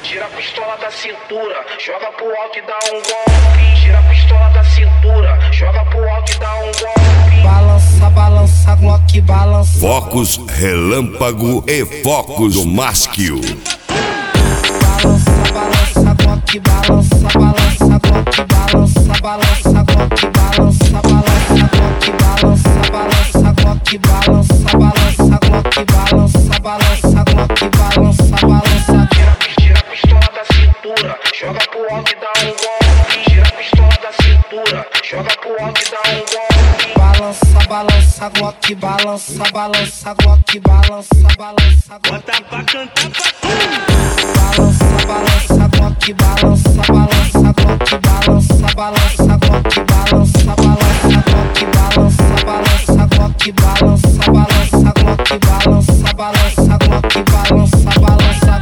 Tira a pistola da cintura, joga pro alto e dá um golpe. Tira a pistola da cintura, joga pro alto e dá um golpe. Balança, balança, Glock, balança. Focos, relâmpago e focos do Maskio. Balança, balança, Glock, balança, balança, Glock, balança, balança, Glock, balança, balança, Glock, balança, balança, Glock, balança, balança, Glock, balança, balança, Glock, balança, balança. Tira a pistola da cintura, joga pro alto e dá um golpe. Tira a pistola da cintura, joga pro alto e dá um golpe. Balança, balança, Glock, balança, balança, Glock, balança, balança, Bota pra cantar pra tu. balança, balança, Glock, balança, balança, Glock, balança, balança, Glock, balança, balança, Glock, balança, balança, Glock, balança, balança, Glock, balança, balança, Glock, balança, balança.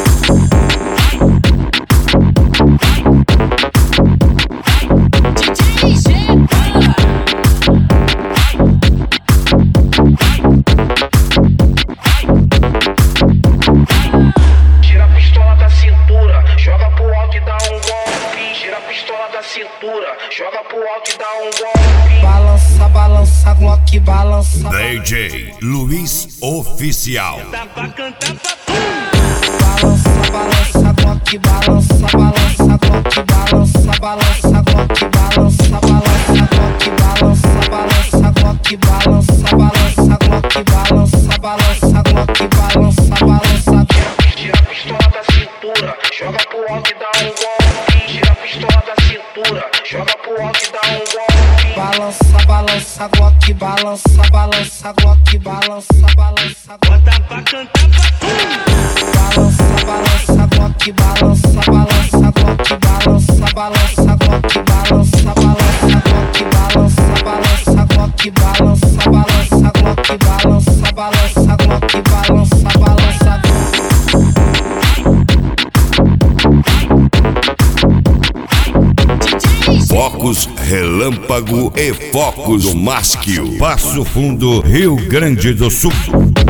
Tira a pistola da cintura, joga pro alto e dá um golpe. Tira a pistola da cintura, joga pro alto e dá um golpe. Balança, balança, Glock, balança. DJ Luiz Oficial. Bota pra cantar pra tu. Balança, balança, Glock, balança, balança, Glock, balança, balança, Glock, balança, balança, Glock, balança, balança, Glock, balança, balança, Glock, balança, balança, Glock, balança, balança. Tira a pistola da cintura, joga pro alto e dá um golpe. Tira a pistola da cintura, joga pro alto e dá um golpe. Balança, balança, Glock, balança, balança, Glock, balança, balança, Bota pra cantar pra tu. balança, balança, Glock, balança, balança, Glock, balança, balança, Glock, balança, balança, Glock, balança, balança, Glock, balança, balança, Glock, balança, balança, Glock, balança, balança. Focos, relâmpago e focos do Maskio. Passo Fundo, Rio Grande do Sul.